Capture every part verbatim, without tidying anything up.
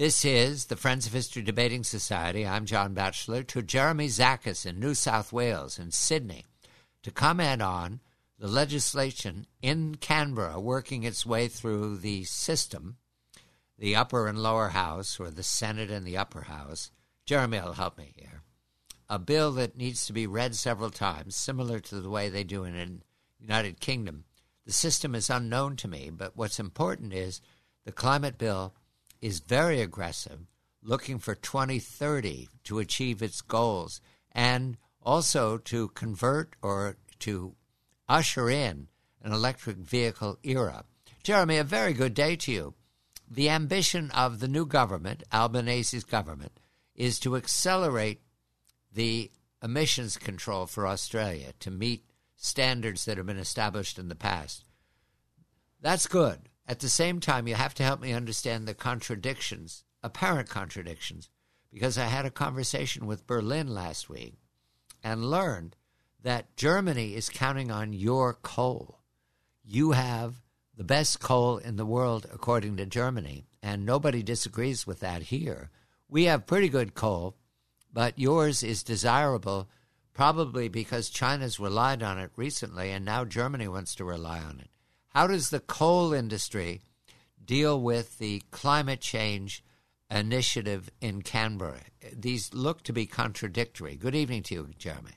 This is the Friends of History Debating Society. I'm John Batchelor, to Jeremy Zakis in New South Wales and Sydney to comment on the legislation in Canberra working its way through the system, the upper and lower house, or the Senate and the upper house. Jeremy will help me here. A bill that needs to be read several times, similar to the way they do in the United Kingdom. The system is unknown to me, but what's important is the climate bill is very aggressive, looking for twenty thirty to achieve its goals, and also to convert or to usher in an electric vehicle era. Jeremy, a very good day to you. The ambition of the new government, Albanese's government, is to accelerate the emissions control for Australia to meet standards that have been established in the past. That's good. At the same time, you have to help me understand the contradictions, apparent contradictions, because I had a conversation with Berlin last week and learned that Germany is counting on your coal. You have the best coal in the world, according to Germany, and nobody disagrees with that here. We have pretty good coal, but yours is desirable probably because China's relied on it recently, and now Germany wants to rely on it. How does the coal industry deal with the climate change initiative in Canberra? These look to be contradictory. Good evening to you, Jeremy.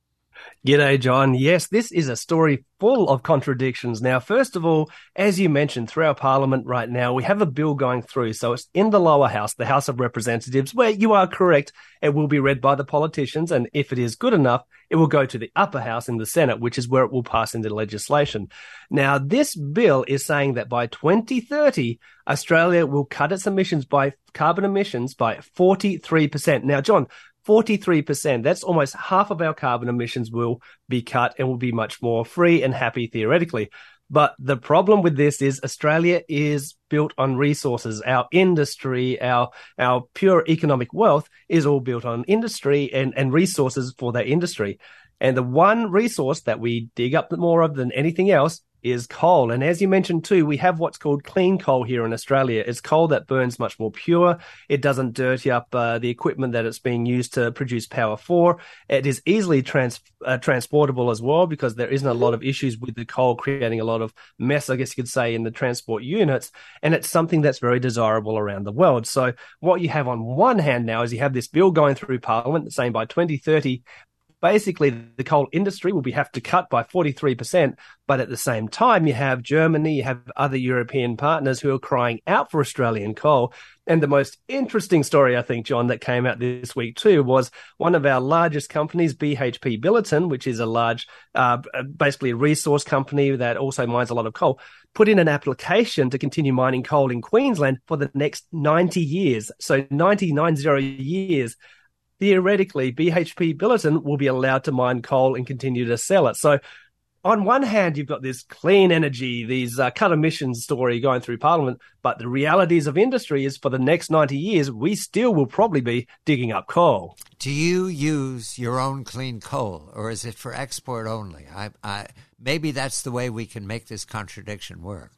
G'day, John. Yes, this is a story full of contradictions. Now, first of all, as you mentioned, through our parliament right now, we have a bill going through. So it's in the lower house, the House of Representatives, where you are correct. It will be read by the politicians. And if it is good enough, it will go to the upper house in the Senate, which is where it will pass into legislation. Now, this bill is saying that by twenty thirty, Australia will cut its emissions by carbon emissions by forty-three percent. Now, John, forty-three percent, that's almost half of our carbon emissions will be cut and will be much more free and happy theoretically. But the problem with this is Australia is built on resources. Our industry, our our pure economic wealth is all built on industry and, and resources for that industry. And the one resource that we dig up more of than anything else is coal. And as you mentioned too, we have what's called clean coal here in Australia. It's coal that burns much more pure. It doesn't dirty up uh, the equipment that it's being used to produce power for. It is easily trans- uh, transportable as well, because there isn't a lot of issues with the coal creating a lot of mess, I guess you could say, in the transport units. And it's something that's very desirable around the world. So what you have on one hand now is you have this bill going through Parliament saying by twenty thirty, basically, the coal industry will be have to cut by forty-three percent, but at the same time, you have Germany, you have other European partners who are crying out for Australian coal. And the most interesting story, I think, John, that came out this week too, was one of our largest companies, B H P Billiton, which is a large, uh, basically a resource company that also mines a lot of coal, put in an application to continue mining coal in Queensland for the next ninety years. So ninety, ninety years. Theoretically, B H P Billiton will be allowed to mine coal and continue to sell it. So on one hand, you've got this clean energy, these uh, cut emissions story going through Parliament, but the realities of industry is for the next ninety years, we still will probably be digging up coal. Do you use your own clean coal, or is it for export only? I, I, maybe that's the way we can make this contradiction work.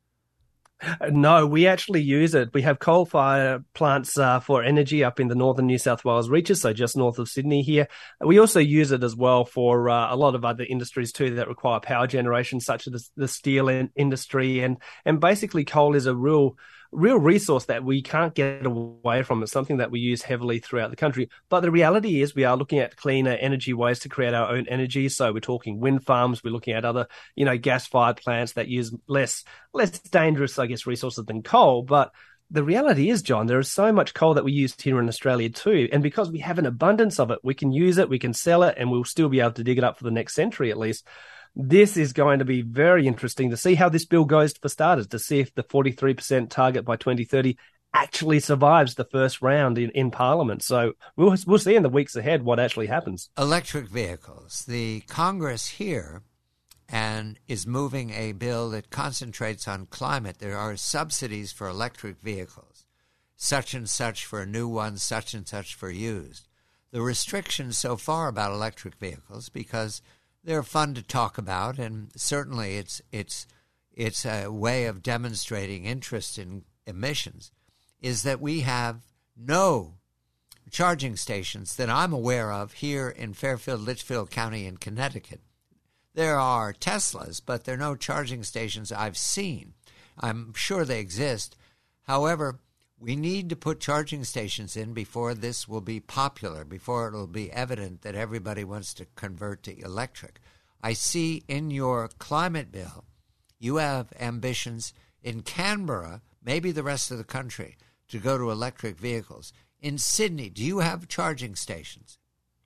No, we actually use it. We have coal-fired plants uh, for energy up in the northern New South Wales reaches, so just north of Sydney here. We also use it as well for uh, a lot of other industries too that require power generation, such as the steel in- industry. And, and basically coal is a real real resource that we can't get away from. It's something that we use heavily throughout the country. But the reality is we are looking at cleaner energy ways to create our own energy. So we're talking wind farms. We're looking at other, you know, gas-fired plants that use less, less dangerous, I guess, resources than coal. But the reality is, John, there is so much coal that we use here in Australia too. And because we have an abundance of it, we can use it, we can sell it, and we'll still be able to dig it up for the next century at least. This is going to be very interesting to see how this bill goes for starters, to see if the forty-three percent target by twenty thirty actually survives the first round in, in Parliament. So we'll, we'll see in the weeks ahead what actually happens. Electric vehicles. The Congress here and is moving a bill that concentrates on climate. There are subsidies for electric vehicles, such and such for a new one, such and such for used. The restrictions so far about electric vehicles, because they're fun to talk about, and certainly it's it's it's a way of demonstrating interest in emissions, is that we have no charging stations that I'm aware of here in Fairfield, Litchfield County in Connecticut. There are Teslas, but there are no charging stations I've seen. I'm sure they exist. However, we need to put charging stations in before this will be popular, before it will be evident that everybody wants to convert to electric. I see in your climate bill, you have ambitions in Canberra, maybe the rest of the country, to go to electric vehicles. In Sydney, do you have charging stations?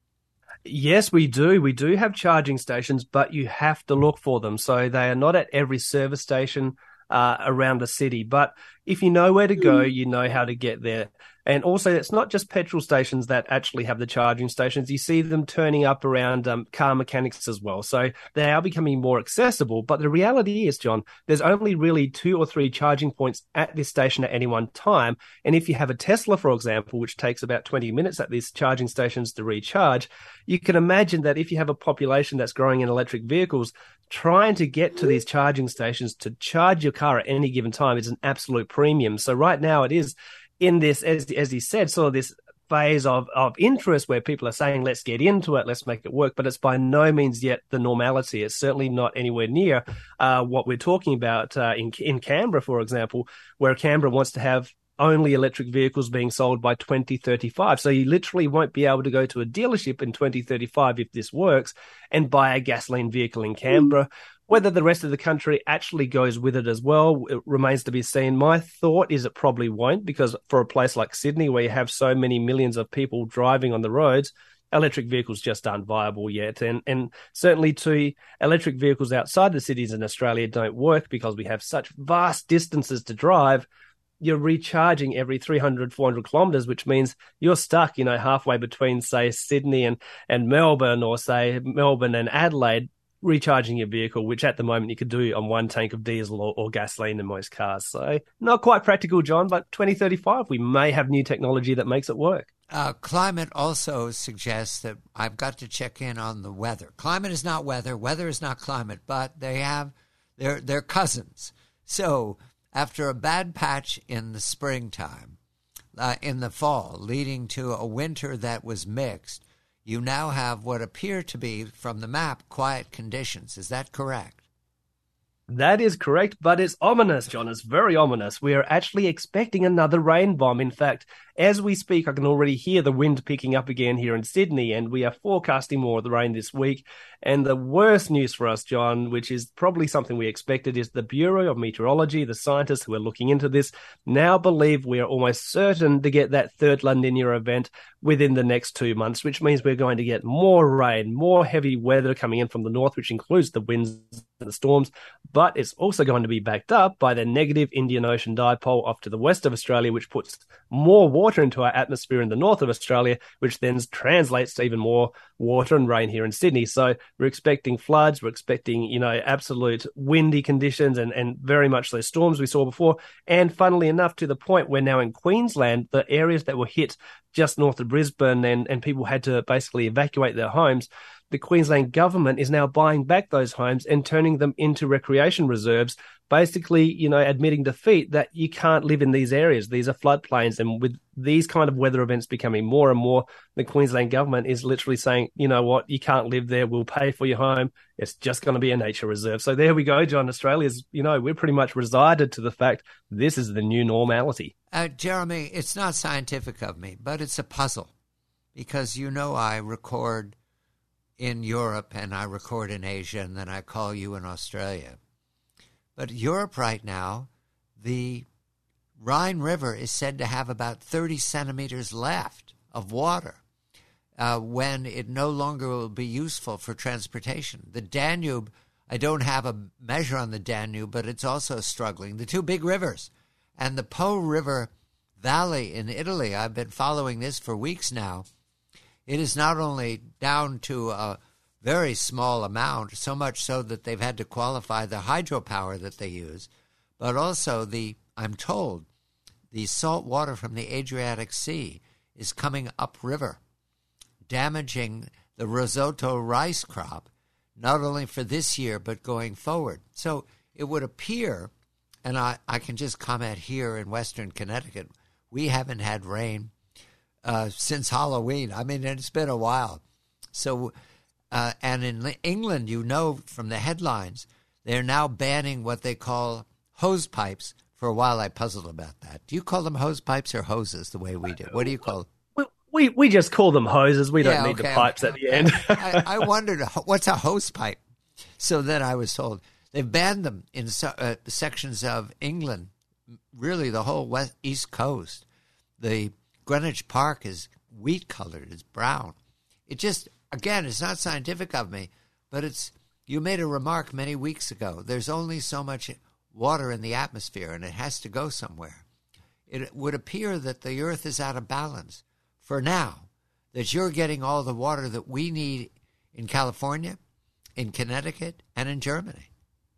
Yes, we do. We do have charging stations, but you have to look for them. So they are not at every service station uh, around the city. But if you know where to go, you know how to get there. And also, it's not just petrol stations that actually have the charging stations. You see them turning up around um, car mechanics as well. So they are becoming more accessible. But the reality is, John, there's only really two or three charging points at this station at any one time. And if you have a Tesla, for example, which takes about twenty minutes at these charging stations to recharge, you can imagine that if you have a population that's growing in electric vehicles, trying to get to these charging stations to charge your car at any given time is an absolute premium. So right now it is in this, as, as he said, sort of this phase of, of interest where people are saying, let's get into it, let's make it work. But it's by no means yet the normality. It's certainly not anywhere near uh, what we're talking about uh, in, in Canberra, for example, where Canberra wants to have only electric vehicles being sold by twenty thirty-five. So you literally won't be able to go to a dealership in twenty thirty-five if this works and buy a gasoline vehicle in Canberra. Whether the rest of the country actually goes with it as well, it remains to be seen. My thought is it probably won't, because for a place like Sydney, where you have so many millions of people driving on the roads, electric vehicles just aren't viable yet. And and certainly too, electric vehicles outside the cities in Australia don't work because we have such vast distances to drive. You're recharging every three hundred, four hundred kilometers, which means you're stuck, you know, halfway between, say, Sydney and, and Melbourne, or say Melbourne and Adelaide, recharging your vehicle, which at the moment you could do on one tank of diesel or, or gasoline in most cars. So not quite practical, John, but twenty thirty-five, we may have new technology that makes it work. Uh, climate also suggests that I've got to check in on the weather. Climate is not weather. Weather is not climate, but they have, they're, they're cousins. So after a bad patch in the springtime, uh, in the fall, leading to a winter that was mixed, you now have what appear to be, from the map, quiet conditions. Is that correct? That is correct, but it's ominous, John. It's very ominous. We are actually expecting another rain bomb. In fact, as we speak, I can already hear the wind picking up again here in Sydney, and we are forecasting more of the rain this week. And the worst news for us, John, which is probably something we expected, is the Bureau of Meteorology, the scientists who are looking into this, now believe we are almost certain to get that third La Nina event within the next two months, which means we're going to get more rain, more heavy weather coming in from the north, which includes the winds and the storms, but it's also going to be backed up by the negative Indian Ocean dipole off to the west of Australia, which puts more water into our atmosphere in the north of Australia, which then translates to even more water and rain here in Sydney. So we're expecting floods, we're expecting, you know, absolute windy conditions and, and very much those storms we saw before. And funnily enough, to the point where now in Queensland, the areas that were hit just north of Brisbane and, and people had to basically evacuate their homes, the Queensland government is now buying back those homes and turning them into recreation reserves, basically, you know, admitting defeat that you can't live in these areas. These are floodplains. And with these kind of weather events becoming more and more, the Queensland government is literally saying, you know what, you can't live there. We'll pay for your home. It's just going to be a nature reserve. So there we go, John. Australia's, you know, we're pretty much resided to the fact this is the new normality. Uh, Jeremy, it's not scientific of me, but it's a puzzle, because, you know, I record in Europe and I record in Asia, and then I call you in Australia. But Europe right now, the Rhine River is said to have about thirty centimeters left of water uh, when it no longer will be useful for transportation. The Danube, I don't have a measure on the Danube, but it's also struggling. The two big rivers. And the Po River Valley in Italy, I've been following this for weeks now. It is not only down to a very small amount, so much so that they've had to qualify the hydropower that they use, but also the, I'm told, the salt water from the Adriatic Sea is coming upriver, damaging the risotto rice crop, not only for this year, but going forward. So it would appear, and I, I can just comment here in Western Connecticut, we haven't had rain uh, since Halloween. I mean, it's been a while. So, uh, and in England, you know from the headlines, they're now banning what they call hose pipes. For a while, I puzzled about that. Do you call them hose pipes or hoses the way we do? What do you call them? We we just call them hoses. We don't yeah, need okay, the pipes okay, at the okay. end. I, I wondered, what's a hose pipe? So then I was told they've banned them in so, uh, sections of England, really the whole west, east coast. The Greenwich Park is wheat-colored. It's brown. It just, again, it's not scientific of me, but it's, you made a remark many weeks ago. There's only so much water in the atmosphere, and it has to go somewhere. It would appear that the Earth is out of balance for now, that you're getting all the water that we need in California, in Connecticut, and in Germany.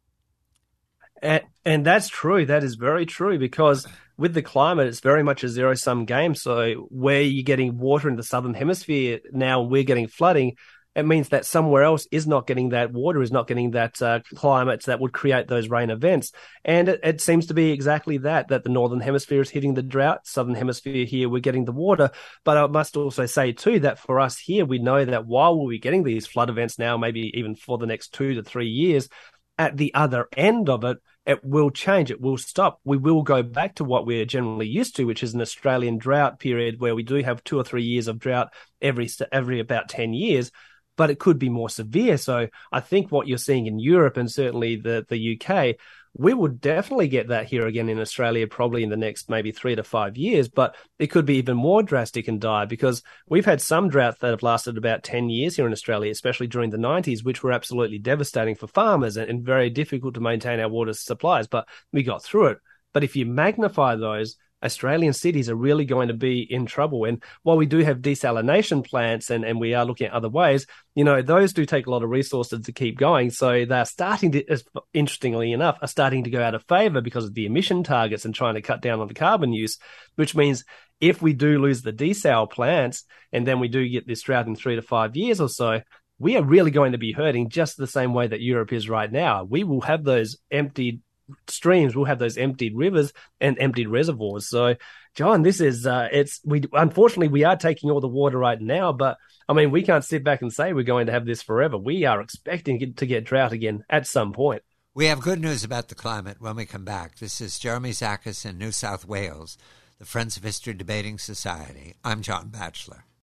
And, and that's true. That is very true, because with the climate, it's very much a zero-sum game. So where you're getting water in the southern hemisphere now, we're getting flooding, it means that somewhere else is not getting that water, is not getting that uh, climate that would create those rain events. And it, it seems to be exactly that, that the northern hemisphere is hitting the drought, southern hemisphere here, we're getting the water. But I must also say, too, that for us here, we know that while we'll be getting these flood events now, maybe even for the next two to three years, at the other end of it, it will change. It will stop. We will go back to what we're generally used to, which is an Australian drought period where we do have two or three years of drought every every about ten years. But it could be more severe. So I think what you're seeing in Europe and certainly the, the U K, we would definitely get that here again in Australia, probably in the next maybe three to five years. But it could be even more drastic and dire, because we've had some droughts that have lasted about ten years here in Australia, especially during the nineties, which were absolutely devastating for farmers and, and very difficult to maintain our water supplies. But we got through it. But if you magnify those, Australian cities are really going to be in trouble. And while we do have desalination plants and, and we are looking at other ways, you know, those do take a lot of resources to keep going. So they're starting to, interestingly enough, are starting to go out of favor because of the emission targets and trying to cut down on the carbon use, which means if we do lose the desal plants and then we do get this drought in three to five years or so, we are really going to be hurting just the same way that Europe is right now. We will have those emptied streams, we'll have those emptied rivers and emptied reservoirs. So, John, this is uh, it's we unfortunately we are taking all the water right now, but I mean we can't sit back and say we're going to have this forever. We are expecting to get drought again at some point. We have good news about the climate when we come back. This is Jeremy Zachas in New South Wales, the Friends of History Debating Society. I'm John Batchelor.